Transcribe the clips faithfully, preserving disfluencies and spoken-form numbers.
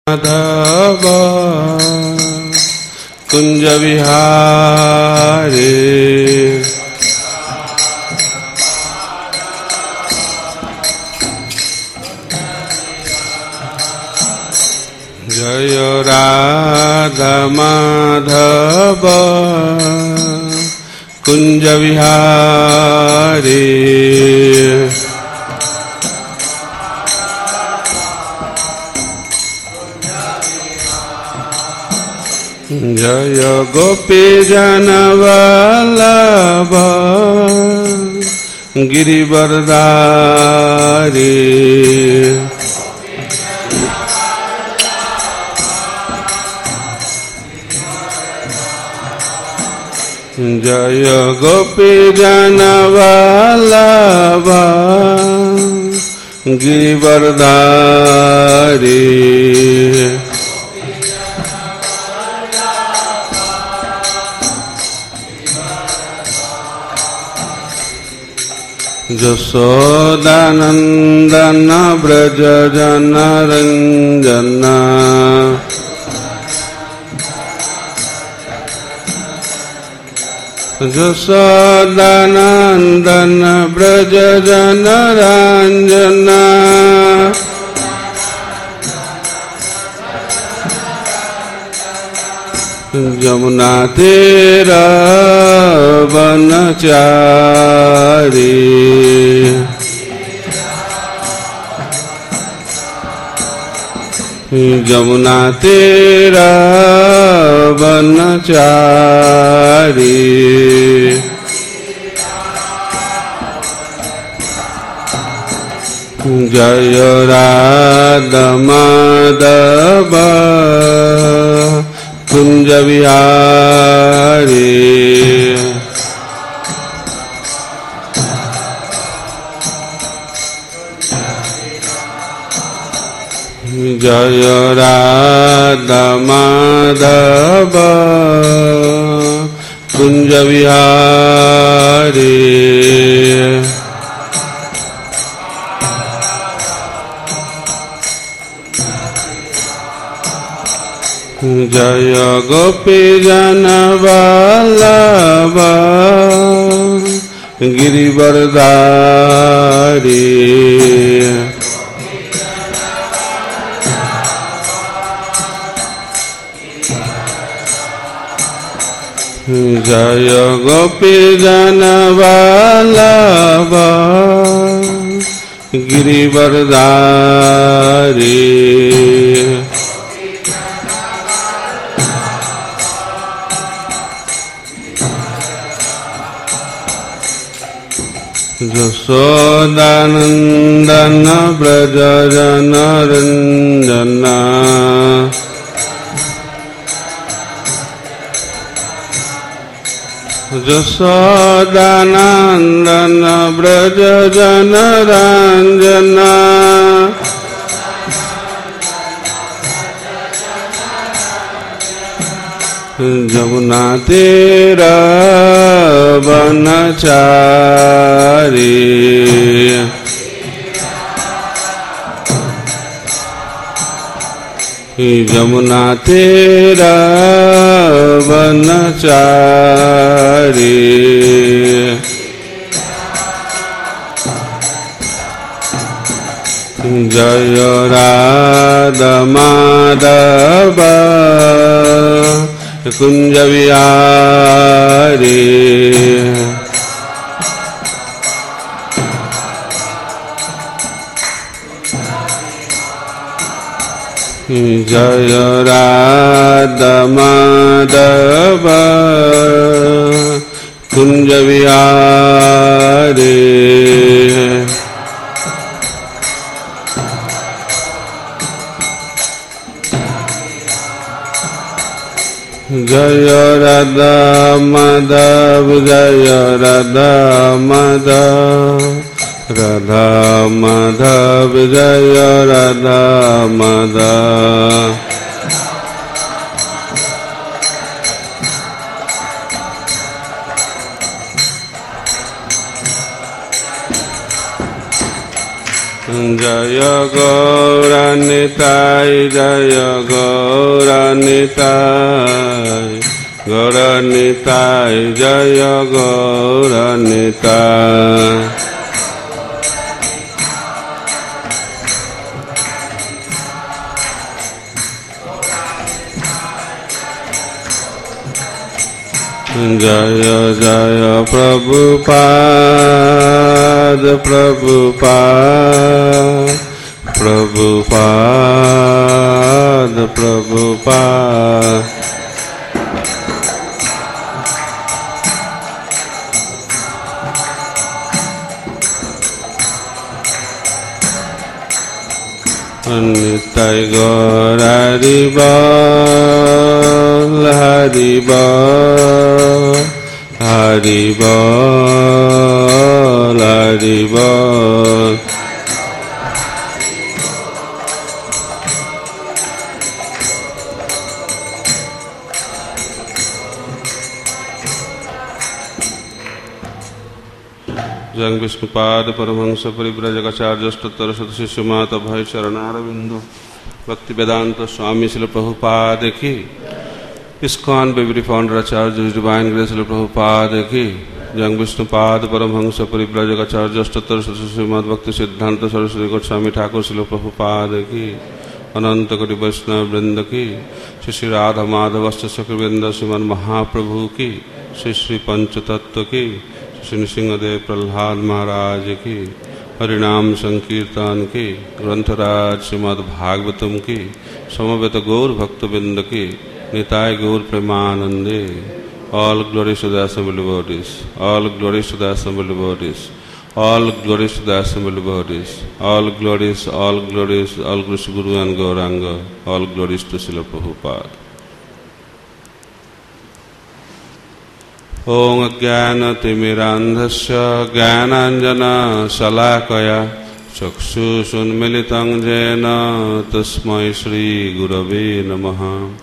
माधव कुंज विहारी जय राधा माधव कुंज विहारी जय गोपी जन वल्लभ गिरिवरधारी जय गोपी जन वल्लभ गिरिवरधारी जशोदानंदन ब्रज जन रंजन जशोदानंदन ब्रज जन रंजन जमुना तीर वनचारी जमुना तीर वनचारी जय राधा माधव कुंज विहारी जय राधा माधव कुंज विहारी जय गोपी जन वल्लभ गिरिवरधारी जय गोपी जन वल्लभ गिरिवरधारी जशोदानंदन ब्रज जन रंजन जशोदानंदन ब्रज जन रंजन जमुना तीर वनचारी जमुना तीर वनचारी जय राधा माधव कुंज विहारी जय राधा माधव कुंज विहारी जय राधा माधव जय राधा माधव राधा माधव जय राधा माधव जय गौरनिताय जय गौरनिताय गौरनिताय जय गौरनिताय। जय जय प्रभुपाद प्रभुपाद प्रभुपाद प्रभुपाद। निताय गौर हरि बोल हरि बोल हरि बोल हरि बोल। जंग विष्णुपाद परमहंस परिव्राजकाचार्योत्तर शिष्य माता भय चरणारविंदो भक्ति वेदांत स्वामी शिल प्रभुपाद की। इस्कॉन बेबी founder Acharya divine grace Shrila Prabhupada की। जंग विष्णुपाद परमहंस परिव्राजकाचार्योत्तर शिष्य माता भक्ति सिद्धांत सरस्वती गोस्वामी ठाकुर शिल प्रभुपाद की। अनंत कोटि वैष्णव वृंद की। श्री श्री राधा माधव चक्रवृंद श्रीमन महाप्रभु की। श्री श्री पंचतत्व की। श्री नृसिंहदेव प्रहलाद महाराज की। हरिनाम संकीर्तन की। ग्रंथराज श्रीमद् भागवतम की। समवेत गौर भक्तबिंद की। निताय गौर प्रेमानंदे। All glories to the assembly bodies all glories to the assembly bodies all glories to the assembly bodies all glories all glories all glories guru and Gauranga all glories to Shrila Prabhupada. ओम अज्ञानतिमिरान्धस्य ज्ञानाञ्जनशलाकया चक्षुषुन्मीलितं येन तस्मै श्रीगुरवे नमः।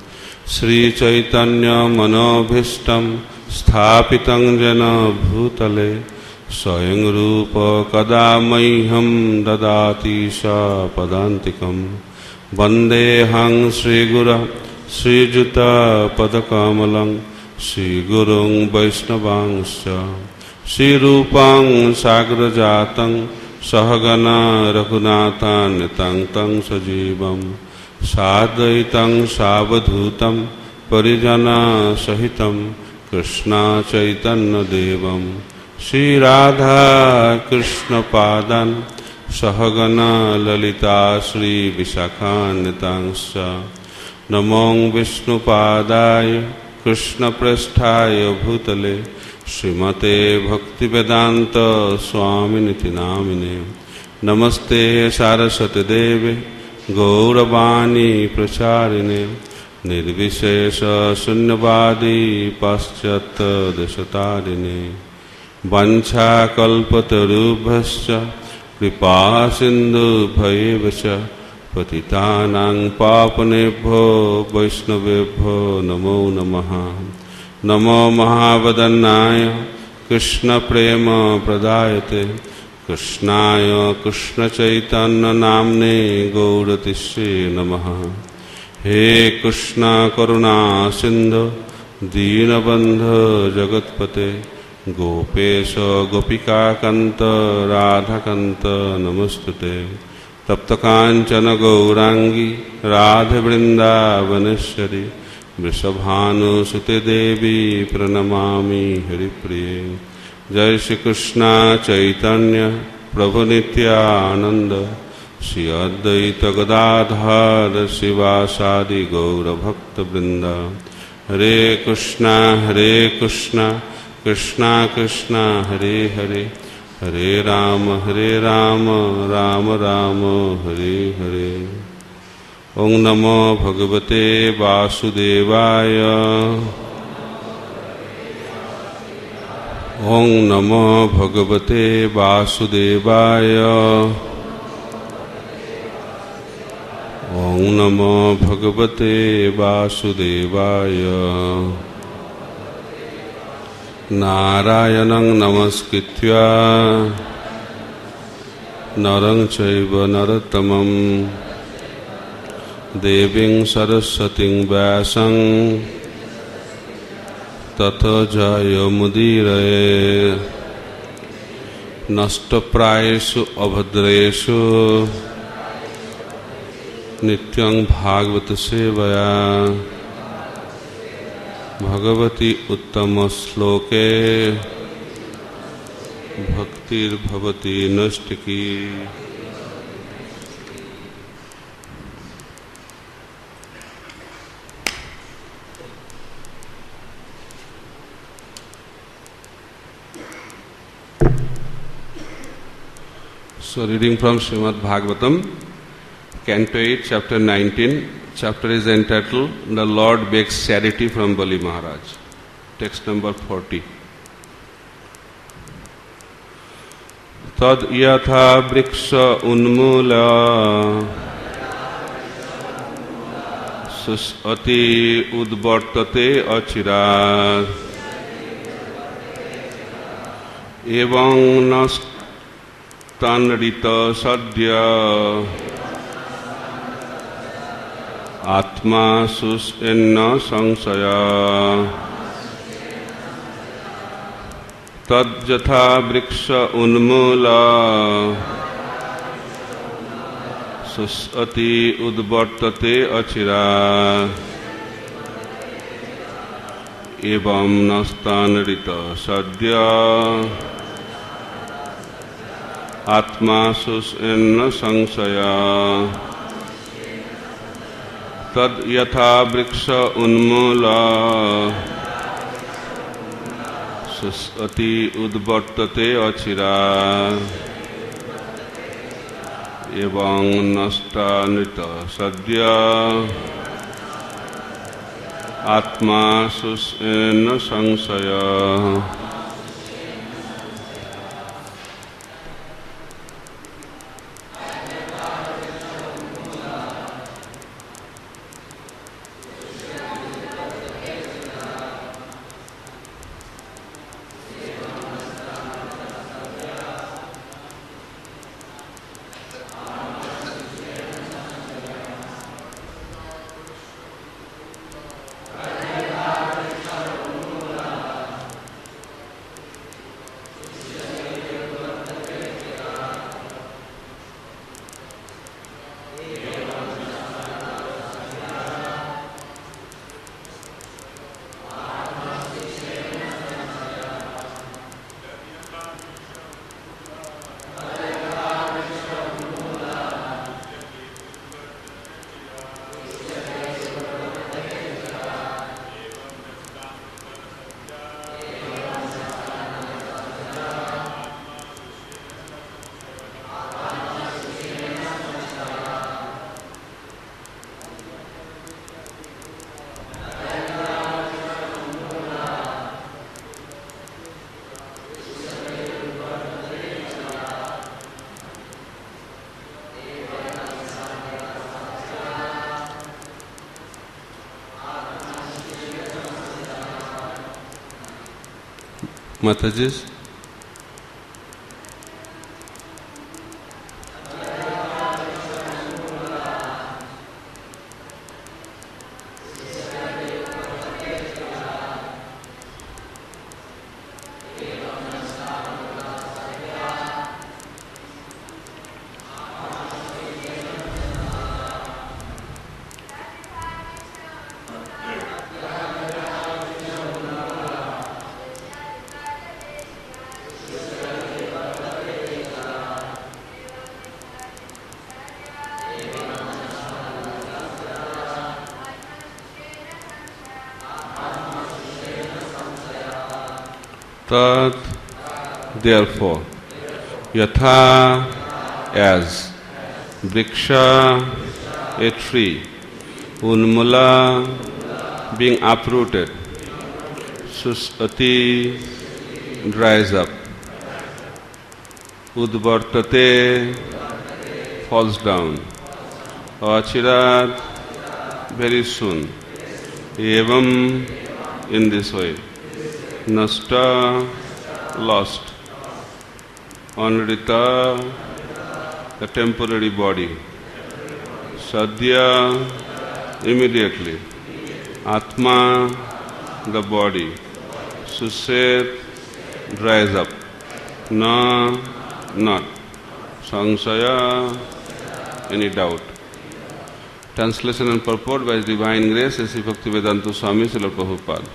श्रीचैतन्यमनोभीष्टं स्थापितं येन भूतले स्वयं रूप कदा मह्यं ददाति स पदान्तिकं। वन्देऽहं श्रीगुरं श्रीयुतपदकमलं श्रीगुरुं वैष्णवांश्च। श्रीरूपं साग्रजातं सहगना रघुनाथान्वितं तं सजीवं साद्वैतं सावधूतं परिजनसहितं कृष्ण चैतन्यदेवं श्रीराधा कृष्णपादान् सहगना ललिता श्रीविशाखान्वितांश्च। नमो विष्णुपादाय कृष्णप्रेष्ठाय भूतले श्रीमते भक्तिवेदांत स्वामिनिति नामिने। नमस्ते सारस्वती देवे गौरवाणी प्रचारिणे निर्विशेष शून्यवादी पाश्चात्य देशतारिणे। वंशाकल्पतरुभ्यश्च कृपा सिन्धुभ्यैव च पतितानां पावनेभ्यो वैष्णवेभ्यो नमो नमः। नमो महावदन्नाय कृष्णप्रेम प्रदायते कृष्णाय कृष्णचैतन्यनाम्ने गौरतिष्ठे नमः। हे कृष्ण करुणा सिन्धु दीनबन्धु जगत्पते गोपेश गोपिकाकान्त राधाकान्त नमस्तुते। तप्तकाञ्चन गौरांगी राधे वृंदावनेश्वरी वृषभानुसुते देवी प्रणमामि हरिप्रिये। जय श्री कृष्ण चैतन्य प्रभु नित्यानंद श्री अद्वैत गदाधर शिवासादि गौरभक्तवृंद। हरे कृष्णा हरे कृष्णा कृष्णा कृष्णा हरे हरे हरे राम हरे राम राम राम हरे हरे। ओम नमो भगवते वासुदेवाय ओम नमो भगवते वासुदेवाय ओम नमो भगवते वासुदेवाय। नारायणं नमस्कृत्य नरं चैव नरोत्तमं देवीं सरस्वतीं व्यासं ततो जयमुदीरये नष्टप्रायेषु अभद्रेषु नित्यं भागवत सेवया भगवती उत्तम श्लोके भक्तिर्भवति नष्टिकी। So reading from Srimad Bhagavatam, Canto eight, Chapter nineteen. Chapter is entitled The Lord Begs Charity from Bali Maharaj. Text number forty. Tad yatha vriksha unmula susati udvartate achirat evam nastanrita sadhya आत्मा सुष्यन्न संशया तज्जथा वृक्ष उन्मूला सुष्यति उद्वर्तते अचिरा एवं नस्तानृत सद्य आत्मा सुष्यन्न संशया तद यथा वृक्ष उन्मूला सुष्यति उद्वर्तते अचिरा एवं नष्टानृत सद्य आत्मा सुष्यन्न संशया। Mataji. Tad, therefore, yatha, as, vriksha, a tree, unmula, being uprooted, susati, dries up, udvartate, falls down, achirat, very soon, evam, in this way, nasta, lost, anrita, the temporary body. Sadhya, immediately. Atma, the body. Sushet, dries up. Na, not. Sangsaya, any doubt. Translation and purport by His Divine Grace, S. Bhaktivedanta Swami Srila Prabhupada.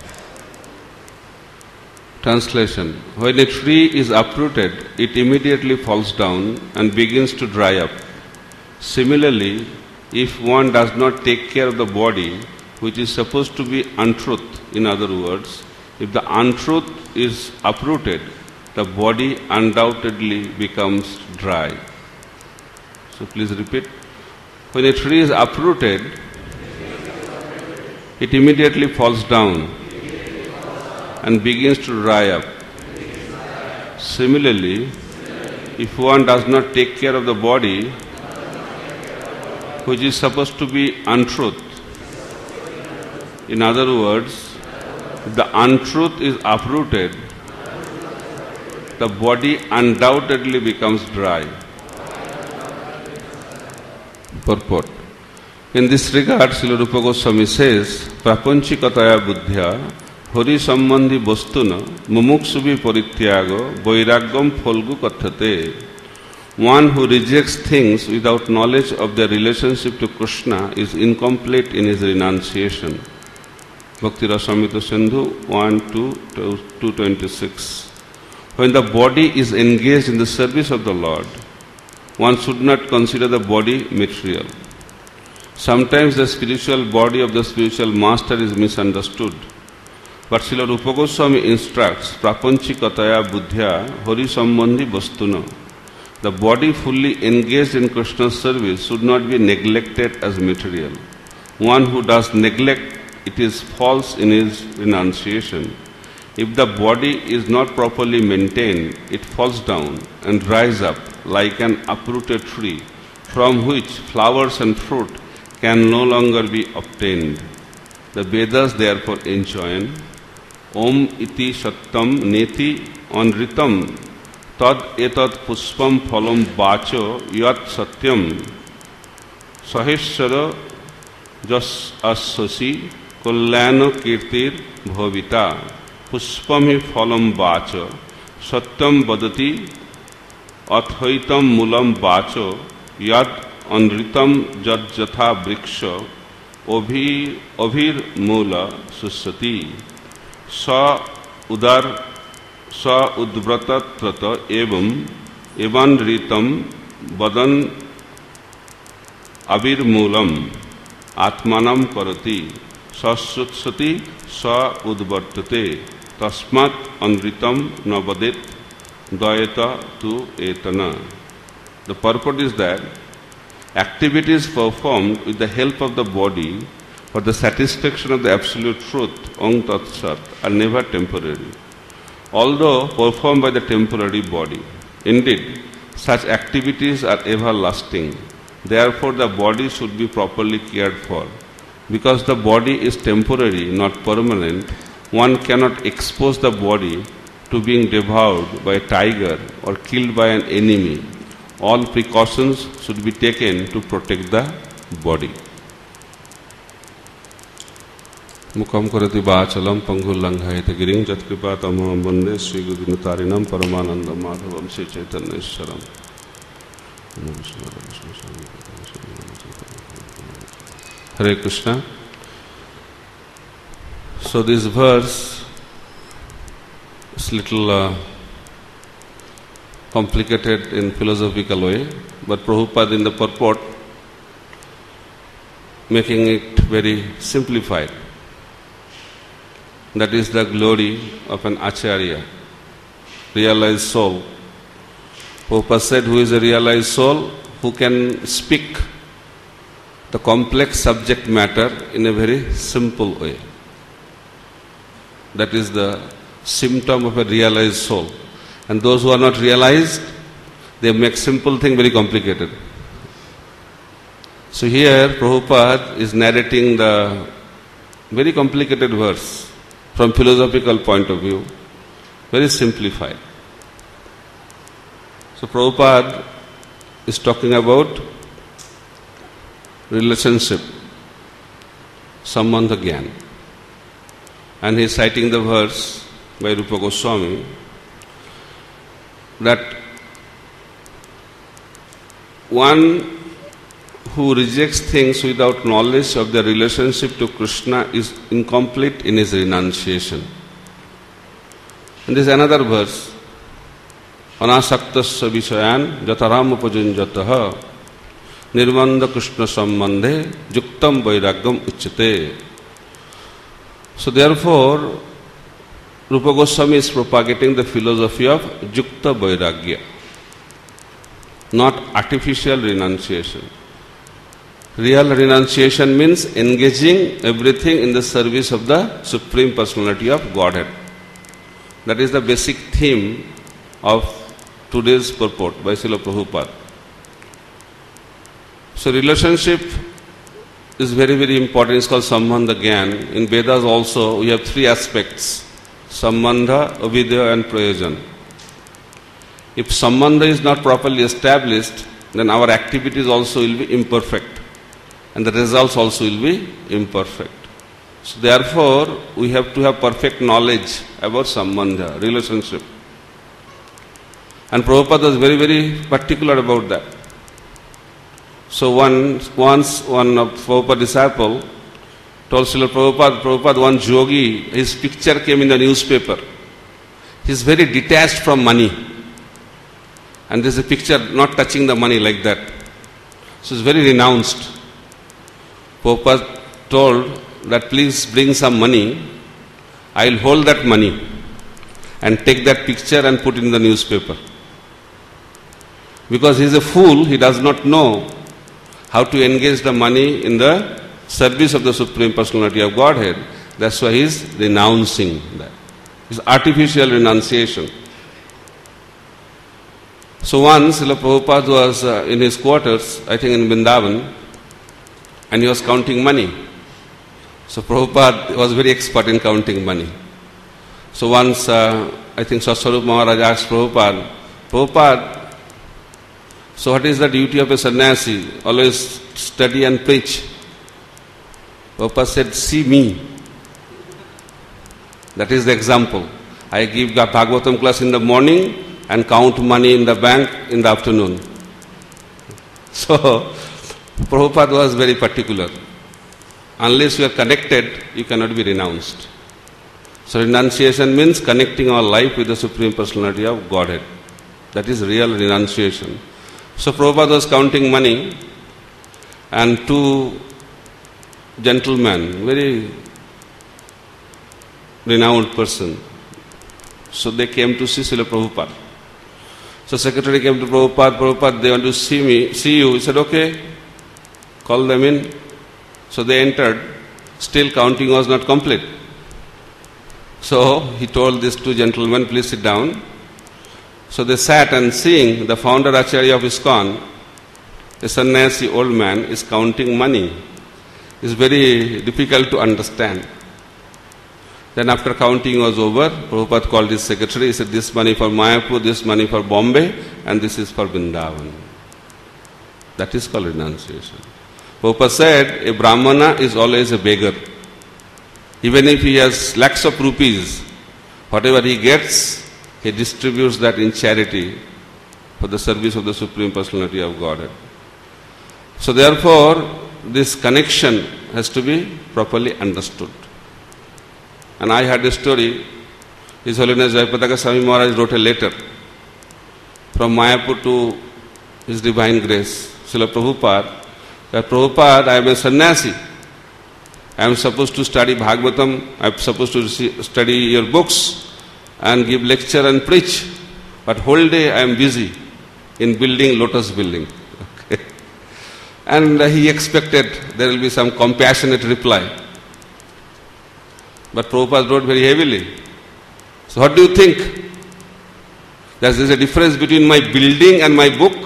Translation. When a tree is uprooted, it immediately falls down and begins to dry up. Similarly, if one does not take care of the body, which is supposed to be untruth, in other words, if the untruth is uprooted, the body undoubtedly becomes dry. So please repeat. When a tree is uprooted, it immediately falls down and begins to dry up. Similarly, if one does not take care of the body, which is supposed to be untruth, in other words, if the untruth is uprooted, the body undoubtedly becomes dry. Purport. In this regard, Srila Rupa Goswami says, Prapanchikataya buddhya hori sambandhi vastuna mumuksuvi parityago vairagyam phalgu kathate. One who rejects things without knowledge of their relationship to Krishna is incomplete in his renunciation. Bhakti Rasamrita Sindhu one two two twenty-six. When the body is engaged in the service of the Lord, one should not consider the body material. Sometimes the spiritual body of the spiritual master is misunderstood. But Srila Rupa Goswami instructs, Prapanchikataya buddhya hori sambandhi vastuna. The body fully engaged in Krishna's service should not be neglected as material. One who does neglect it is false in his renunciation. If the body is not properly maintained, it falls down and dries up like an uprooted tree, from which flowers and fruit can no longer be obtained. The Vedas therefore enjoin, Om iti sattam neti anritam tad etat puspam phalam bacho yat satyam saheshwara jas asasi kalyana kirtir bhavita puspam hi phalam bacho satyam vadati athaitam mulam bacho yad anritam jad jatha vriksha obhir obhir mula sussati sa udar sa udvrata trata evam evanritam vadan abir mulam atmanam karati sasutsati sa udvartate tasmat anritam navadet dayata tu etana. The purport is that activities performed with the help of the body for the satisfaction of the absolute truth, Om Tat Sat, are never temporary, although performed by the temporary body. Indeed, such activities are everlasting. Therefore, the body should be properly cared for. Because the body is temporary, not permanent, one cannot expose the body to being devoured by a tiger or killed by an enemy. All precautions should be taken to protect the body. Mukam karati vachalam pangulanghayate giring jatkripatamam vande Sri Gurunatarinam Paramananda Madhavam Sri Chaitanya Iswaram. Hare Krishna. So this verse is little uh, complicated in philosophical way, but Prabhupada in the purport making it very simplified. That is the glory of an Acharya, realized soul. Prabhupada said, who is a realized soul? Who can speak the complex subject matter in a very simple way. That is the symptom of a realized soul. And those who are not realized, they make simple thing very complicated. So here Prabhupada is narrating the very complicated verse from philosophical point of view, very simplified. So Prabhupada is talking about relationship, Sambandha Gyan. And he is citing the verse by Rupa Goswami that one who rejects things without knowledge of their relationship to Krishna is incomplete in his renunciation. And there is another verse, Anasaktasya Vishayan Jataram Upajunjataha Nirvanda Krishna Sambandhe Juktam Vairagyam Uchyate. So therefore, Rupa Goswami is propagating the philosophy of Jukta Vairagya, not artificial renunciation. Real renunciation means engaging everything in the service of the Supreme Personality of Godhead. That is the basic theme of today's purport by Srila Prabhupada. So relationship is very, very important. It's called Sambandha Gyan. In Vedas also we have three aspects: Sambandha, Avidya and Prayojan. If Sambandha is not properly established, then our activities also will be imperfect and the results also will be imperfect. So therefore, we have to have perfect knowledge about Sambandha, relationship. And Prabhupada was very, very particular about that. So one, once one of Prabhupada's disciple told Srila Prabhupada, Prabhupada, one yogi, his picture came in the newspaper. He is very detached from money. And there is a picture not touching the money like that. So he is very renounced. Prabhupada told that please bring some money. I will hold that money and take that picture and put it in the newspaper. Because he is a fool, he does not know how to engage the money in the service of the Supreme Personality of Godhead. That's why he is renouncing that. It's artificial renunciation. So once Srila Prabhupada was uh, in his quarters, I think in Vrindavan, and he was counting money. So Prabhupada was very expert in counting money. So once, uh, I think Swasarup Maharaj asked Prabhupada, Prabhupada, so what is the duty of a sannyasi? Always study and preach. Prabhupada said, see me. That is the example. I give the Bhagavatam class in the morning and count money in the bank in the afternoon. So, Prabhupada was very particular. Unless you are connected, you cannot be renounced. So renunciation means connecting our life with the Supreme Personality of Godhead. That is real renunciation. So Prabhupada was counting money, and two gentlemen, very renowned person, so they came to see Srila Prabhupada. So secretary came to Prabhupada, Prabhupada, they want to see me, see you. He said, okay, call them in. So they entered, still counting was not complete. So he told these two gentlemen, please sit down. So they sat, and seeing the founder Acharya of ISKCON, a sannyasi old man, is counting money. It's very difficult to understand. Then after counting was over, Prabhupada called his secretary. He said, this money for Mayapur, this money for Bombay, and this is for Vrindavan. That is called renunciation. Prabhupada said, a Brahmana is always a beggar. Even if he has lakhs of rupees, whatever he gets, he distributes that in charity for the service of the Supreme Personality of Godhead. So therefore, this connection has to be properly understood. And I had a story. His Holiness Jayapataka Swami Maharaj wrote a letter from Mayapur to His Divine Grace, Srila Prabhupada, that Prabhupada, I am a sannyasi. I am supposed to study Bhagavatam, I am supposed to study your books and give lecture and preach. But whole day I am busy in building lotus building. Okay. And he expected there will be some compassionate reply. But Prabhupada wrote very heavily. So what do you think? There is a difference between my building and my book.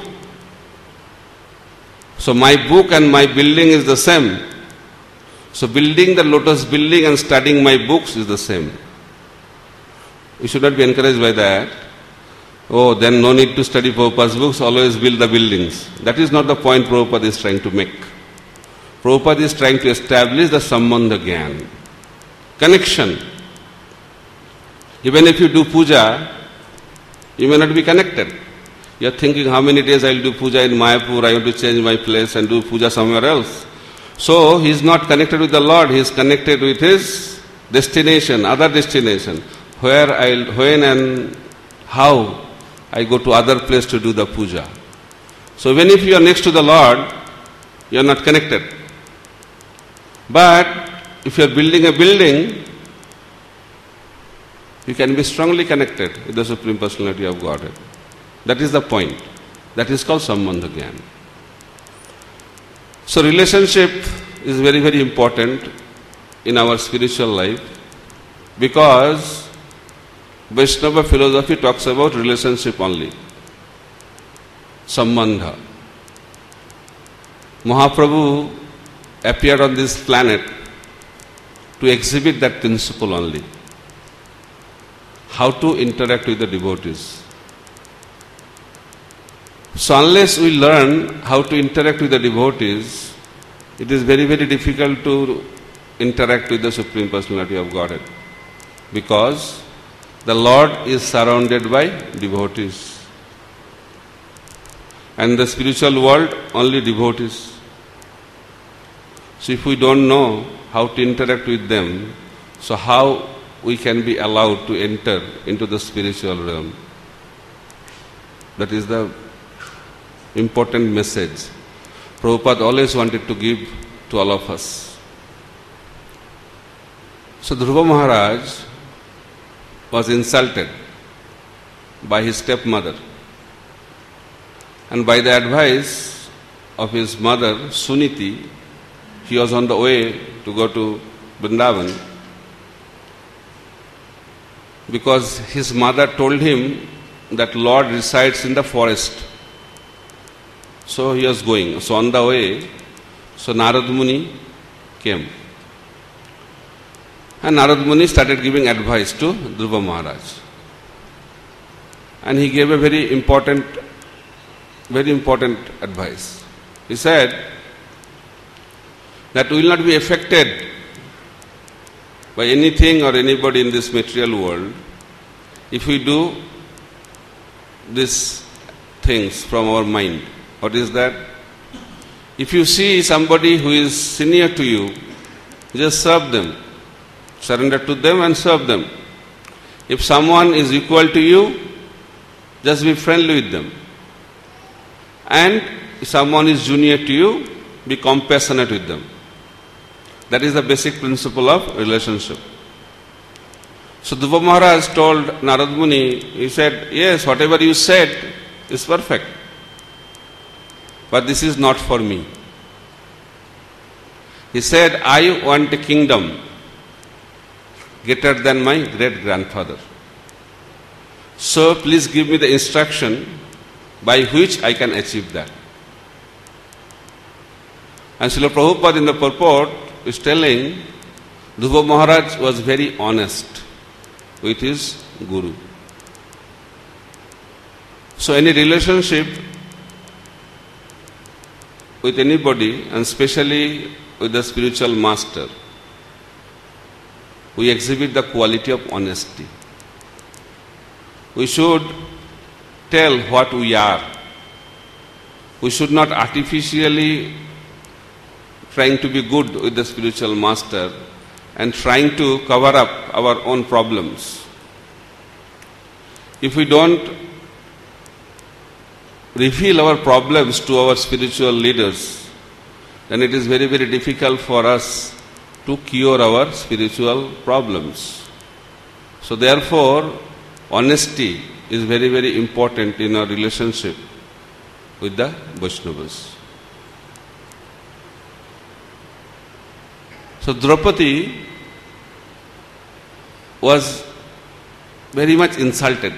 So my book and my building is the same. So building the lotus building and studying my books is the same. We should not be encouraged by that. oh, then no need to study Prabhupada's books, always build the buildings. That is not the point Prabhupada is trying to make. Prabhupada is trying to establish the Sambandha Gyan, connection. Even if you do puja, you may not be connected. You are thinking, how many days I will do puja in Mayapur, I want to change my place and do puja somewhere else. So he is not connected with the Lord, he is connected with his destination, other destination, where I, when and how I go to other place to do the puja. So even if you are next to the Lord, you are not connected. But if you are building a building, you can be strongly connected with the Supreme Personality of Godhead. That is the point. That is called Sambandha Gyan. So relationship is very, very important in our spiritual life, because Vaishnava philosophy talks about relationship only. Sambandha. Mahaprabhu appeared on this planet to exhibit that principle only. How to interact with the devotees. So unless we learn how to interact with the devotees, it is very, very difficult to interact with the Supreme Personality of Godhead. Because the Lord is surrounded by devotees. And the spiritual world, only devotees. So if we don't know how to interact with them, so how we can be allowed to enter into the spiritual realm? That is the important message Prabhupada always wanted to give to all of us. So Dhruva Maharaj was insulted by his stepmother, and by the advice of his mother Suniti, he was on the way to go to Vrindavan, because his mother told him that Lord resides in the forest. So he was going. So on the way, so Narad Muni came. And Narad Muni started giving advice to Dhruva Maharaj. And he gave a very important, very important advice. He said that we will not be affected by anything or anybody in this material world if we do these things from our mind. What is that? If you see somebody who is senior to you, just serve them. Surrender to them and serve them. If someone is equal to you, just be friendly with them. And if someone is junior to you, be compassionate with them. That is the basic principle of relationship. So Dhruva Maharaj told Narad Muni, he said, yes, whatever you said is perfect. But this is not for me. He said, I want a kingdom greater than my great-grandfather. So please give me the instruction by which I can achieve that. And Srila Prabhupada in the purport is telling, Dhruva Maharaj was very honest with his Guru. So any relationship with anybody, and especially with the spiritual master, we exhibit the quality of honesty. We should tell what we are. We should not artificially trying to be good with the spiritual master and trying to cover up our own problems. If we don't reveal our problems to our spiritual leaders, then it is very, very difficult for us to cure our spiritual problems. So therefore, honesty is very, very important in our relationship with the Vaishnavas. So Draupadi was very much insulted.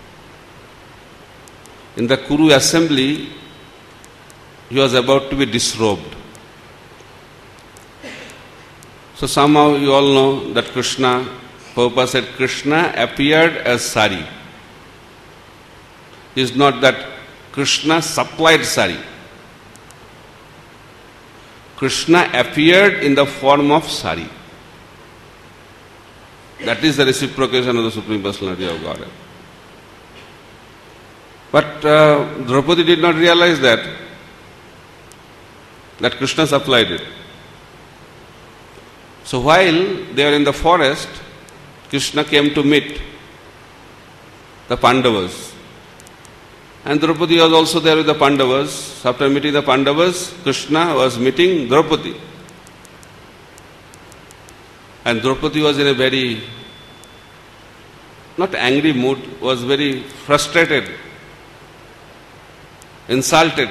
In the Kuru assembly, he was about to be disrobed. So somehow you all know that Krishna, Prabhupada said, Krishna appeared as sari. is not that Krishna supplied sari. Krishna appeared in the form of sari. That is the reciprocation of the Supreme Personality of Godhead. But uh, Draupadi did not realize that, that Krishna supplied it. So while they were in the forest, Krishna came to meet the Pandavas. And Draupadi was also there with the Pandavas. After meeting the Pandavas, Krishna was meeting Draupadi. And Draupadi was in a very, not angry mood, was very frustrated, insulted.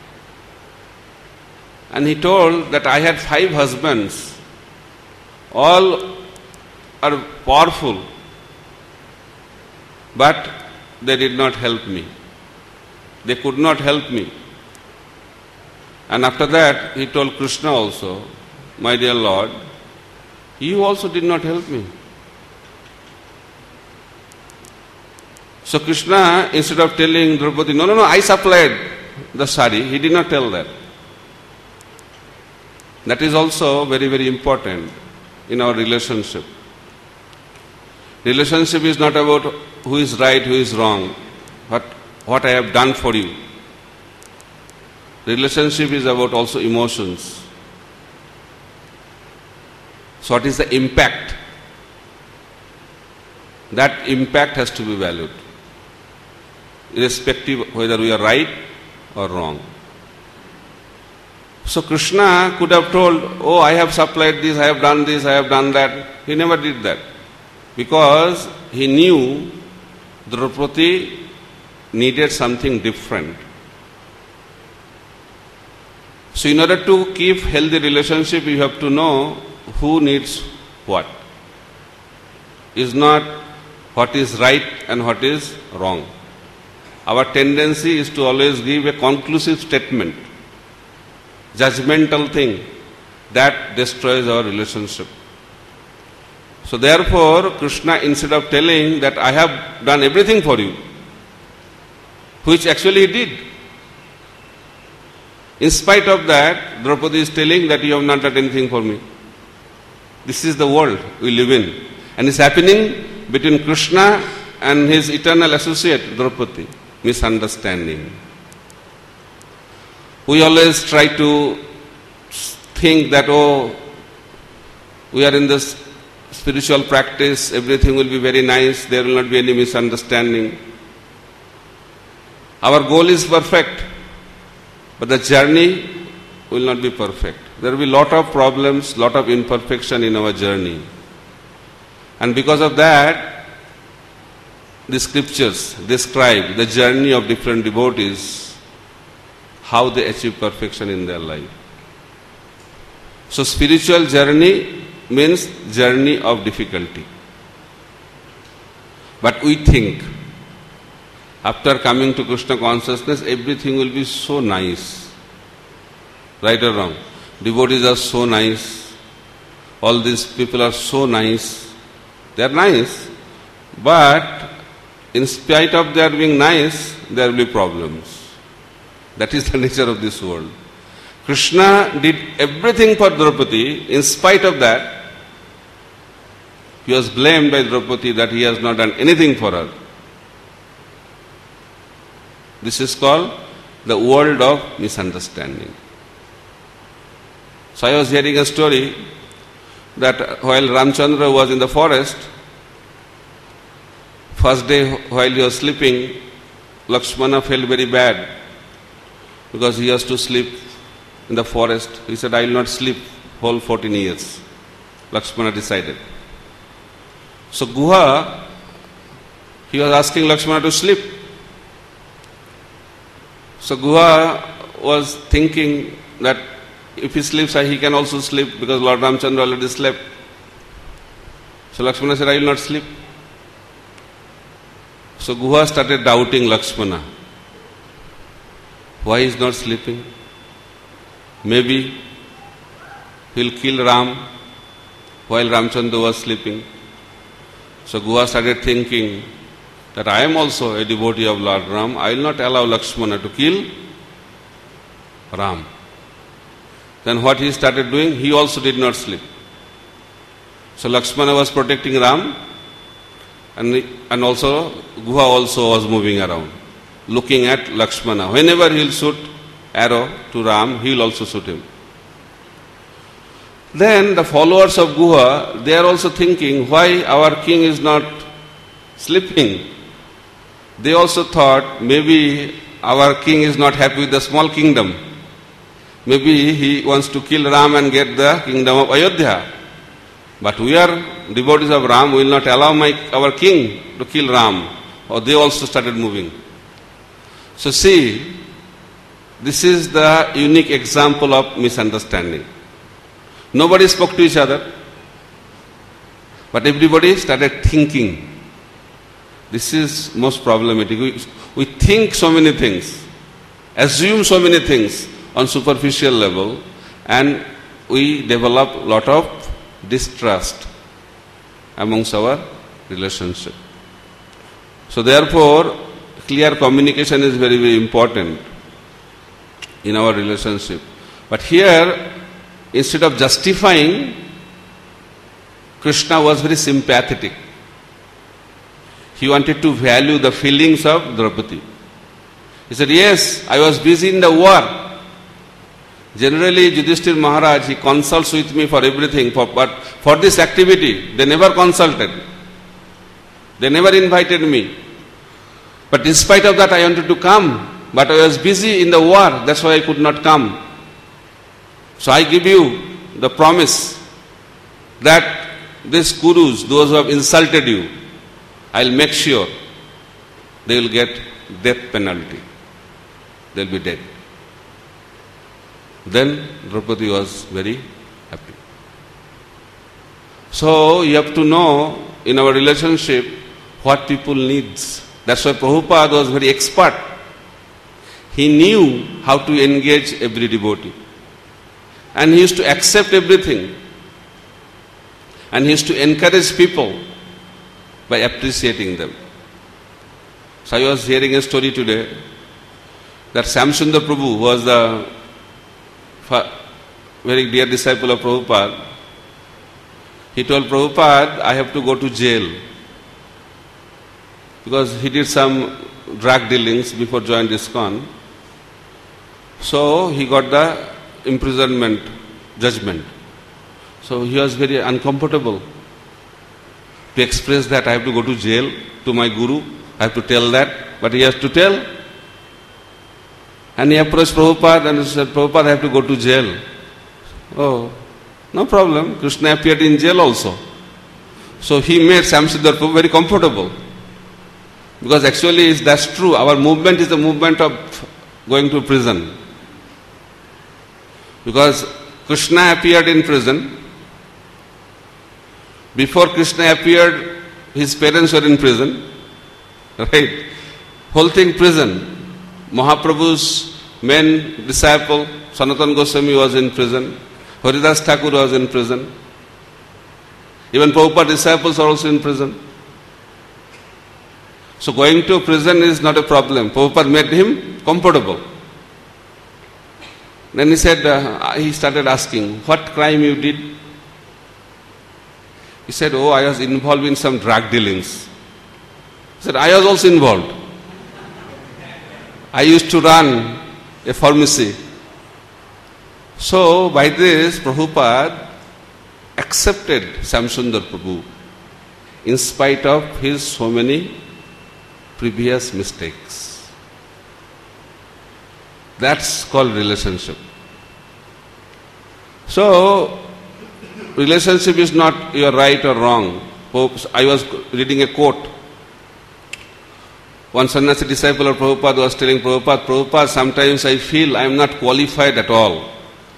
And he told that I had five husbands. All are powerful, but they did not help me. They could not help me. And after that, he told Krishna also, my dear Lord, you also did not help me. So Krishna, instead of telling Draupadi, no, no, no, I supplied the sari, he did not tell that. That is also very, very important in our relationship. Relationship is not about who is right, who is wrong, but what I have done for you. Relationship is about also emotions. So what is the impact? That impact has to be valued, irrespective whether we are right or wrong. So Krishna could have told, oh, I have supplied this, I have done this, I have done that. He never did that. Because he knew Draupadi needed something different. So in order to keep healthy relationship, you have to know who needs what. Is not what is right and what is wrong. Our tendency is to always give a conclusive statement, judgmental thing, that destroys our relationship. So therefore, Krishna, instead of telling that I have done everything for you, which actually he did, in spite of that, Draupadi is telling that you have not done anything for me. This is the world we live in. And it's happening between Krishna and his eternal associate, Draupadi. Misunderstanding. We always try to think that, oh, we are in this spiritual practice, everything will be very nice, there will not be any misunderstanding. Our goal is perfect, but the journey will not be perfect. There will be lot of problems, lot of imperfection in our journey. And because of that, the scriptures describe the journey of different devotees, how they achieve perfection in their life. So spiritual journey means journey of difficulty. But we think, after coming to Krishna consciousness, everything will be so nice. Right or wrong? Devotees are so nice. All these people are so nice. They are nice. But in spite of their being nice, there will be problems. That is the nature of this world. Krishna did everything for Draupadi. In spite of that, he was blamed by Draupadi that he has not done anything for her. This is called the world of misunderstanding. So I was hearing a story that while Ramchandra was in the forest, first day while he was sleeping, Lakshmana felt very bad because he has to sleep in the forest. He said, I will not sleep whole fourteen years. Lakshmana decided. So Guha, he was asking Lakshmana to sleep. So Guha was thinking that if he sleeps, he can also sleep because Lord Ramchandra already slept. So Lakshmana said, I will not sleep. So Guha started doubting Lakshmana. Why he is not sleeping? Maybe he will kill Ram while Ramchandra was sleeping. So Guha started thinking, that I am also a devotee of Lord Ram. I will not allow Lakshmana to kill Ram. Then what he started doing? He also did not sleep. So Lakshmana was protecting Ram, and, and also Guha also was moving around, looking at Lakshmana. Whenever he will shoot arrow to Ram, he will also shoot him. Then the followers of Guha, they are also thinking, why our king is not sleeping? They also thought, maybe our king is not happy with the small kingdom. Maybe he wants to kill Ram and get the kingdom of Ayodhya. But we are devotees of Ram, we will not allow my, our king to kill Ram. Or they also started moving. So see, this is the unique example of misunderstanding. Nobody spoke to each other, but everybody started thinking. This is most problematic. We, we think so many things, assume so many things on superficial level, and we develop a lot of distrust amongst our relationship. So therefore, clear communication is very, very important in our relationship. But here, instead of justifying, Krishna was very sympathetic. He wanted to value the feelings of Draupadi. He said, yes, I was busy in the war. Generally, Yudhishthir Maharaj, he consults with me for everything, for, but for this activity, they never consulted. They never invited me. But in spite of that, I wanted to come. But I was busy in the war, that's why I could not come. So I give you the promise that these Kurus, those who have insulted you, I will make sure they will get death penalty. They will be dead. Then Draupadi was very happy. So you have to know in our relationship what people needs. That's why Prabhupada was very expert. He knew how to engage every devotee. And he used to accept everything. And he used to encourage people by appreciating them. So I was hearing a story today that Shyamsundar Prabhu was the very dear disciple of Prabhupada. He told Prabhupada, I have to go to jail. Because he did some drug dealings before joining ISKCON. So he got the imprisonment judgment. So he was very uncomfortable to express that I have to go to jail to my guru. I have to tell that, but he has to tell. And he approached Prabhupada and he said, Prabhupada, I have to go to jail. Oh, no problem. Krishna appeared in jail also. So he made Shyamsundar Prabhu very comfortable. Because actually that's true. Our movement is the movement of going to prison. Because Krishna appeared in prison. Before Krishna appeared, his parents were in prison. Right? Whole thing prison. Mahaprabhu's main disciple, Sanatana Goswami, was in prison. Haridas Thakur was in prison. Even Prabhupada disciples are also in prison. So going to prison is not a problem. Prabhupada made him comfortable. Then he said, uh, he started asking, what crime you did? He said, oh, I was involved in some drug dealings. He said, I was also involved. I used to run a pharmacy. So by this, Prabhupada accepted Shyamsundar Prabhu in spite of his so many previous mistakes. That's called relationship. So, relationship is not you're right or wrong. I was reading a quote. One sannyasi disciple of Prabhupada was telling Prabhupada, Prabhupada, sometimes I feel I am not qualified at all.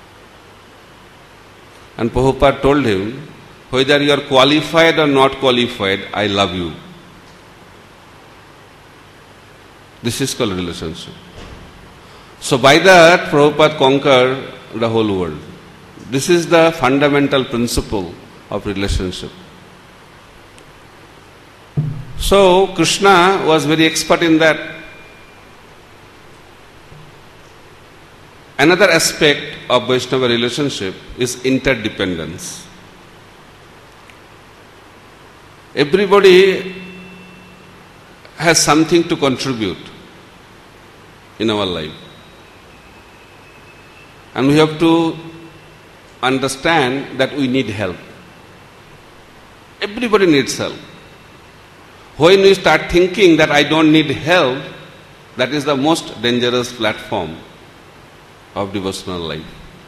And Prabhupada told him, whether you are qualified or not qualified, I love you. This is called relationship. So by that, Prabhupada conquered the whole world. This is the fundamental principle of relationship. So Krishna was very expert in that. Another aspect of Vaishnava relationship is interdependence. Everybody has something to contribute in our life. And we have to understand that we need help. Everybody needs help. When we start thinking that I don't need help, that is the most dangerous platform of devotional life.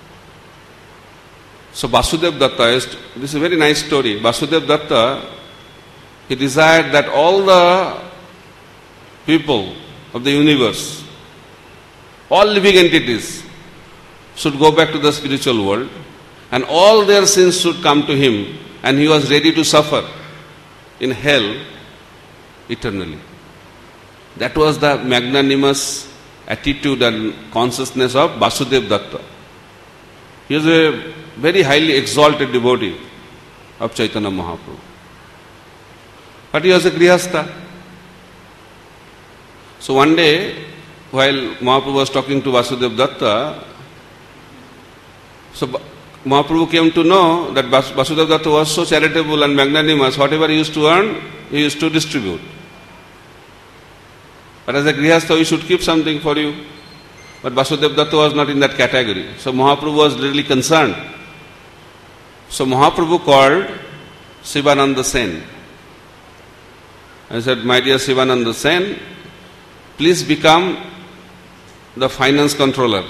So Vasudeva Datta, is, this is a very nice story. Vasudeva Datta, he desired that all the people of the universe, all living entities, should go back to the spiritual world, and all their sins should come to him, and he was ready to suffer in hell eternally. That was the magnanimous attitude and consciousness of Vasudeva Datta. He was a very highly exalted devotee of Chaitanya Mahaprabhu. But he was a grihastha. So one day, while Mahaprabhu was talking to Vasudeva Datta, so Mahaprabhu came to know that Vasudeva Datta was so charitable and magnanimous, whatever he used to earn, he used to distribute. But as a grihastha, we should keep something for you. But Vasudeva Datta was not in that category. So Mahaprabhu was really concerned. So Mahaprabhu called Sivananda Sen. I said, my dear Sivananda Sen, please become the finance controller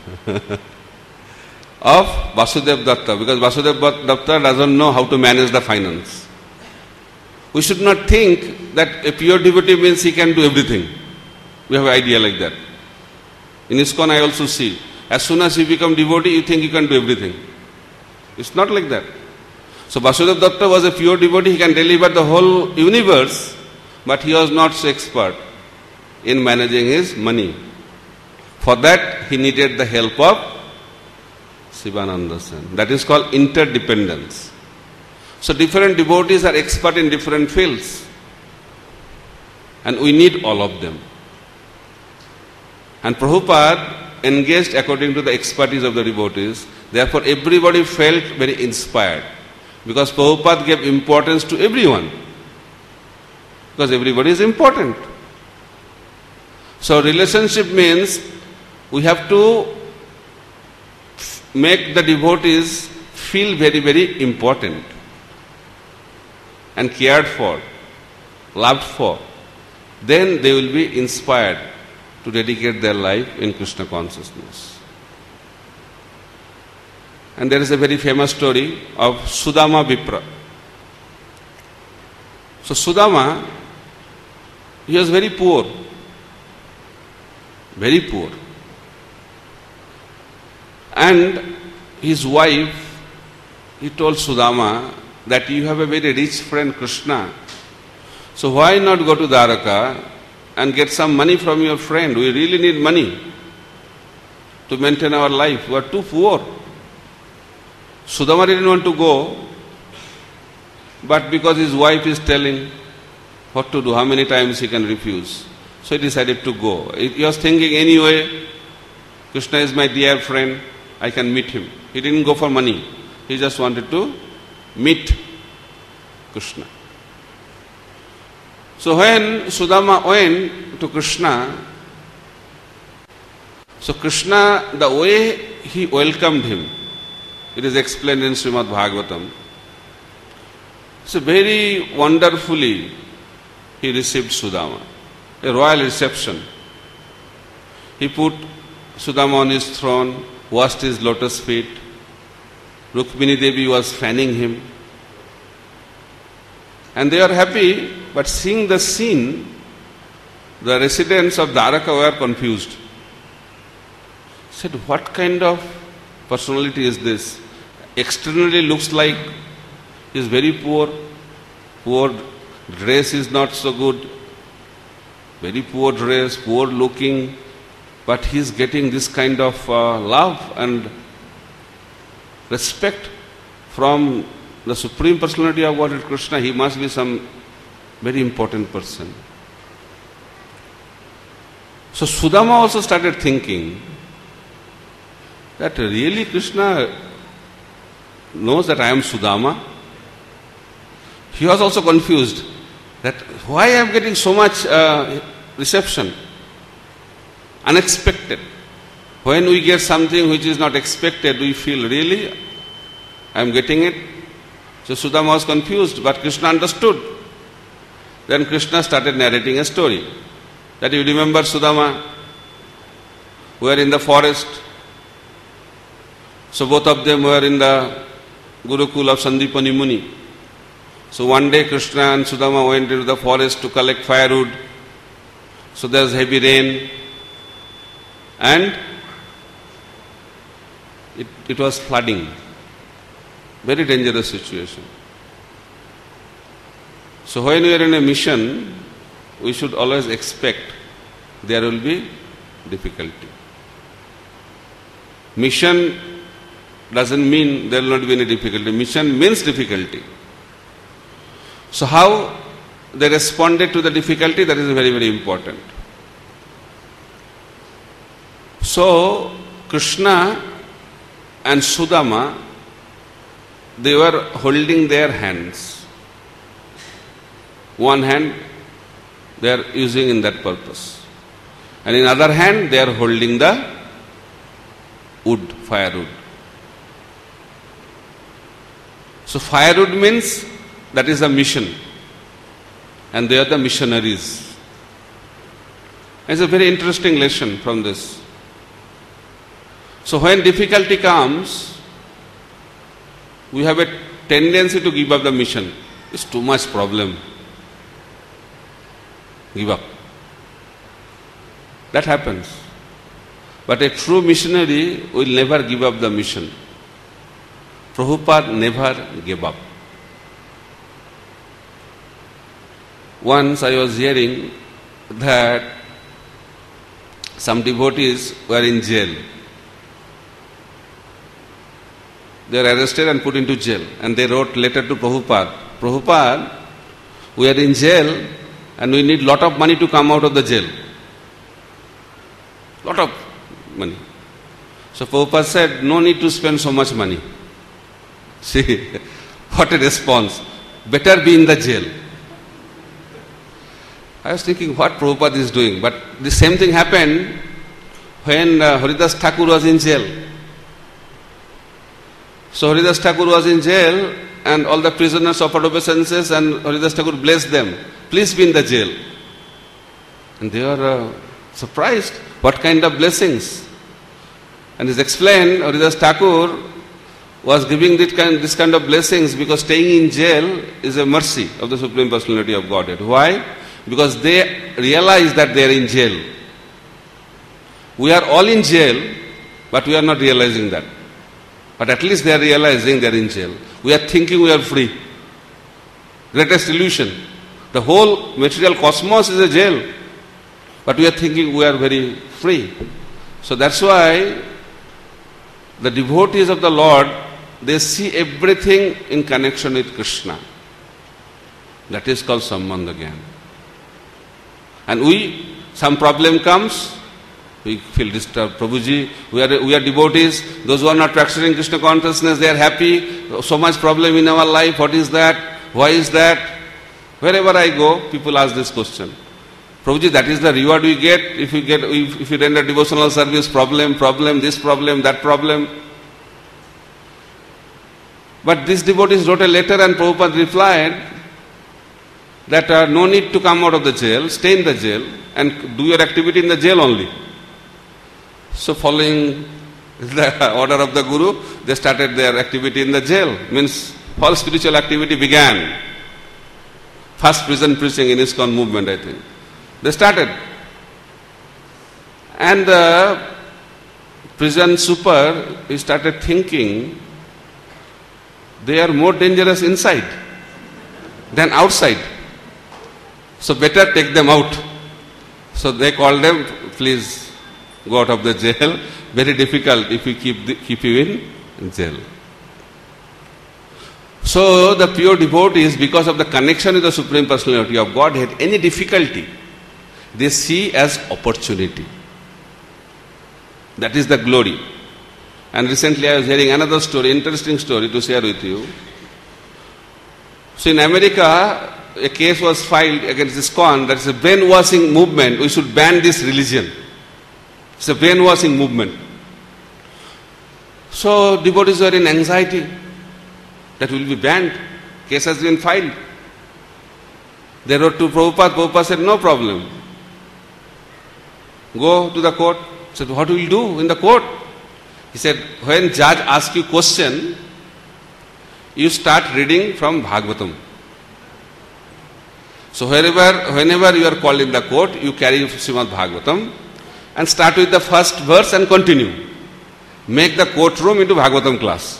of Vasudeva Datta, because Vasudeva Datta doesn't know how to manage the finance. We should not think that a pure devotee means he can do everything. We have an idea like that. In ISKCON I also see, as soon as you become devotee, you think you can do everything. It's not like that. So Vasudeva Datta was a pure devotee, he can deliver the whole universe, but he was not so expert in managing his money. For that, he needed the help of Sivananda Sen. That is called interdependence. So different devotees are expert in different fields, and we need all of them. And Prabhupada engaged according to the expertise of the devotees. Therefore, everybody felt very inspired, because Prabhupada gave importance to everyone, because everybody is important. So relationship means we have to make the devotees feel very, very important and cared for, loved for. Then they will be inspired to dedicate their life in Krishna consciousness. And there is a very famous story of Sudama Vipra. So Sudama, he was very poor, very poor. And his wife, he told Sudama that you have a very rich friend Krishna, so why not go to Dwaraka and get some money from your friend? We really need money to maintain our life. We are too poor. Sudama didn't want to go, but because his wife is telling what to do, how many times he can refuse, so he decided to go. He was thinking, anyway, Krishna is my dear friend, I can meet him. He didn't go for money. He just wanted to meet Krishna. So when Sudama went to Krishna, so Krishna, the way he welcomed him, it is explained in Srimad Bhagavatam. So very wonderfully he received Sudama, a royal reception. He put Sudama on his throne, washed his lotus feet. Rukmini Devi was fanning him. And they are happy, but seeing the scene, the residents of Dwaraka were confused. Said, what kind of personality is this? Externally looks like he is very poor, poor dress is not so good, very poor dress, poor looking, but he is getting this kind of uh, love and respect from the Supreme Personality of Godhead Krishna. He must be some Very important person. So Sudama also started thinking that really Krishna knows that I am Sudama. He was also confused that why I am getting so much uh, reception, unexpected. When we get something which is not expected, we feel really I am getting it. So Sudama was confused, but Krishna understood. Then Krishna started narrating a story. That you remember Sudama, who were in the forest. So both of them were in the Gurukul of Sandipani Muni. So one day Krishna and Sudama went into the forest to collect firewood. So there was heavy rain and it, it was flooding. Very dangerous situation. So when we are in a mission, we should always expect there will be difficulty. Mission doesn't mean there will not be any difficulty. Mission means difficulty. So how they responded to the difficulty, that is very, very important. So Krishna and Sudama, they were holding their hands. One hand they are using in that purpose. And in other hand they are holding the wood, firewood. So firewood means that is a mission. And they are the missionaries. It's a very interesting lesson from this. So when difficulty comes, we have a tendency to give up the mission. It's too much problem. Give up. That happens. But a true missionary will never give up the mission. Prabhupada never gave up. Once I was hearing that some devotees were in jail. They were arrested and put into jail. And they wrote letter to Prabhupada. Prabhupada, we are in jail and we need lot of money to come out of the jail. Lot of money. So Prabhupada said, no need to spend so much money. See, what a response. Better be in the jail. I was thinking what Prabhupada is doing. But the same thing happened when uh, Haridas Thakur was in jail. So Haridas Thakur was in jail and all the prisoners offered obeisances and Haridas Thakur blessed them. Please be in the jail. And they were uh, surprised. What kind of blessings? And it's explained, Haridas Thakur was giving this kind, this kind of blessings because staying in jail is a mercy of the Supreme Personality of Godhead. Why? Because they realize that they are in jail. We are all in jail, but we are not realizing that. But at least they are realizing they are in jail. We are thinking we are free. Greatest illusion. The whole material cosmos is a jail. But we are thinking we are very free. So that's why the devotees of the Lord, they see everything in connection with Krishna. That is called Sambandha Gyan. And we, some problem comes, we feel disturbed. Prabhuji, we are, we are devotees. Those who are not practicing Krishna consciousness, they are happy. So much problem in our life. What is that? Why is that? Wherever I go, people ask this question. Prabhuji, that is the reward we get if we get if, if we render devotional service. Problem, problem, this problem, that problem. But these devotees wrote a letter and Prabhupada replied that uh, no need to come out of the jail, stay in the jail and do your activity in the jail only. So following the order of the Guru, they started their activity in the jail. Means all spiritual activity began. First prison preaching in ISKCON movement, I think. They started. And the prison super, he started thinking they are more dangerous inside than outside. So better take them out. So they called them, please go out of the jail. Very difficult if we keep the, keep you in jail. So the pure devotees, because of the connection with the Supreme Personality of Godhead, any difficulty they see as opportunity. That is the glory. And recently I was hearing another story, interesting story to share with you. So in America, a case was filed against ISKCON, that is a brainwashing movement. We should ban this religion. It's a brainwashing movement. So devotees were in anxiety that will be banned. Case has been filed. They wrote to Prabhupada. Prabhupada said, no problem. Go to the court. He said, what will you do in the court? He said, when judge asks you question, you start reading from Bhagavatam. So wherever, whenever you are called in the court, you carry Srimad Bhagavatam and start with the first verse and continue. Make the courtroom into Bhagavatam class.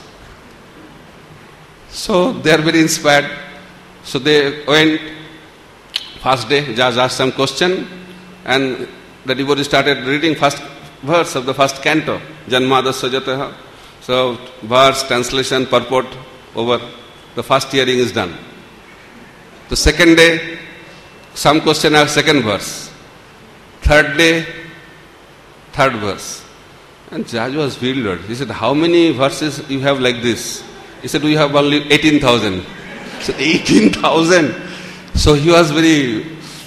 So they are very inspired. So they went, first day, judge asked some question and the devotee started reading first verse of the first canto, Janmadasya Jataha. So verse, translation, purport over. The first hearing is done. The second day, some question are second verse. Third day, third verse. And judge was bewildered. He said, how many verses you have like this? He said, we have only eighteen thousand. He said, eighteen thousand? So he was very,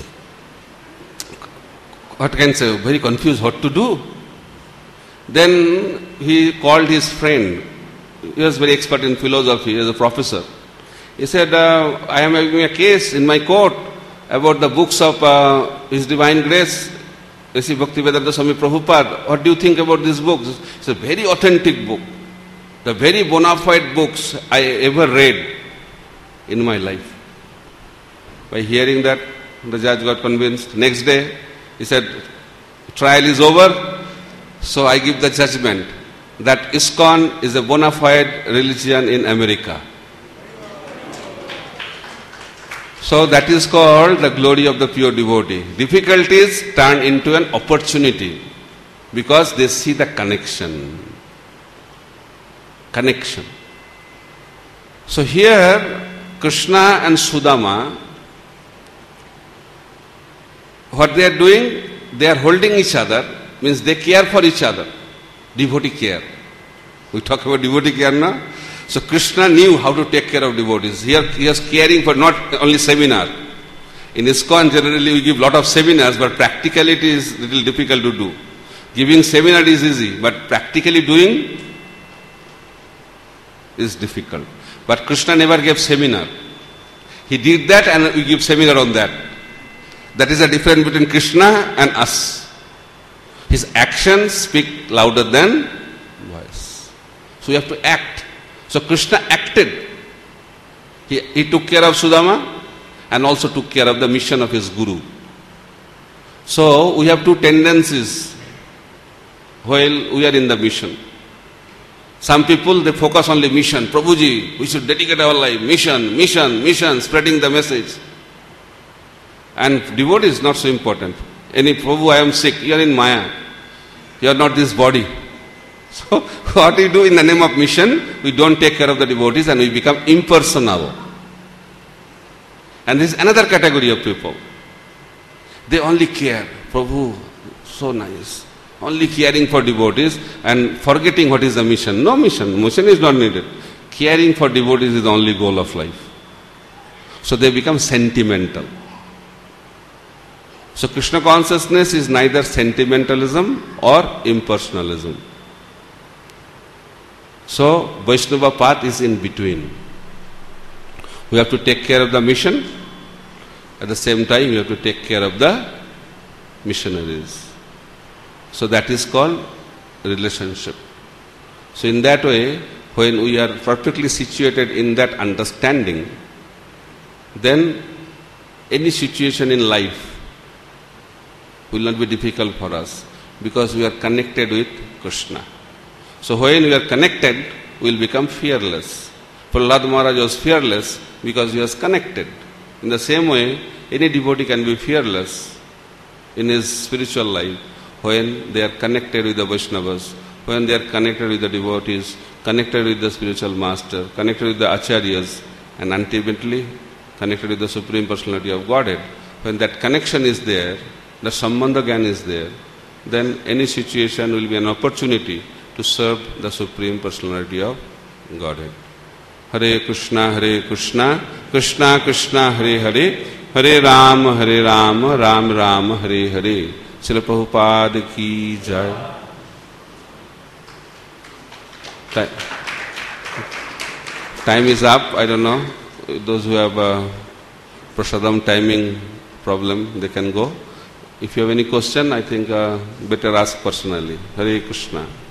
what can I say, very confused what to do. Then he called his friend. He was very expert in philosophy, he was a professor. He said, uh, I am having a case in my court about the books of uh, His Divine Grace, S. Bhaktivedanta Swami Prabhupada. What do you think about these books? It's a very authentic book. The very bona fide books I ever read in my life. By hearing that, the judge got convinced. Next day, he said, trial is over, so I give the judgment that ISKCON is a bona fide religion in America. So that is called the glory of the pure devotee. Difficulties turn into an opportunity because they see the connection. Connection. So here, Krishna and Sudama, what they are doing, they are holding each other, means they care for each other. Devotee care. We talk about devotee care now. So Krishna knew how to take care of devotees. Here he was caring for not only seminar. In ISKCON generally we give lot of seminars, but practically it is little difficult to do. Giving seminar is easy, but practically doing is difficult. But Krishna never gave seminar. He did that and we give seminar on that. That is the difference between Krishna and us. His actions speak louder than voice. So we have to act. So Krishna acted. He, he took care of Sudama and also took care of the mission of his guru. So we have two tendencies while we are in the mission. Some people, they focus only mission. Prabhuji, we should dedicate our life. Mission, mission, mission, spreading the message. And devotee is not so important. Any Prabhu, I am sick. You are in Maya. You are not this body. So what we do in the name of mission, we don't take care of the devotees and we become impersonal. And this is another category of people. They only care. Prabhu, so nice. Only caring for devotees and forgetting what is the mission. No mission. Mission is not needed. Caring for devotees is the only goal of life. So they become sentimental. So Krishna consciousness is neither sentimentalism or impersonalism. So Vaishnava path is in between. We have to take care of the mission. At the same time, we have to take care of the missionaries. So that is called relationship. So in that way, when we are perfectly situated in that understanding, then any situation in life will not be difficult for us because we are connected with Krishna. So when we are connected, we will become fearless. Prahlad Maharaj was fearless because he was connected. In the same way, any devotee can be fearless in his spiritual life when they are connected with the Vaishnavas, when they are connected with the devotees, connected with the spiritual master, connected with the acharyas, and ultimately connected with the Supreme Personality of Godhead. When that connection is there, the Sambandha Gyan is there, then any situation will be an opportunity to serve the Supreme Personality of Godhead. Hare Krishna, Hare Krishna, Krishna Krishna, Hare Hare, Hare Ram, Hare Ram, Ram Ram, Hare Hare. Srila Prabhupada ki jai. Time is up. I don't know. Those who have a prasadam timing problem, they can go. If you have any question, I think uh, better ask personally. Hare Krishna.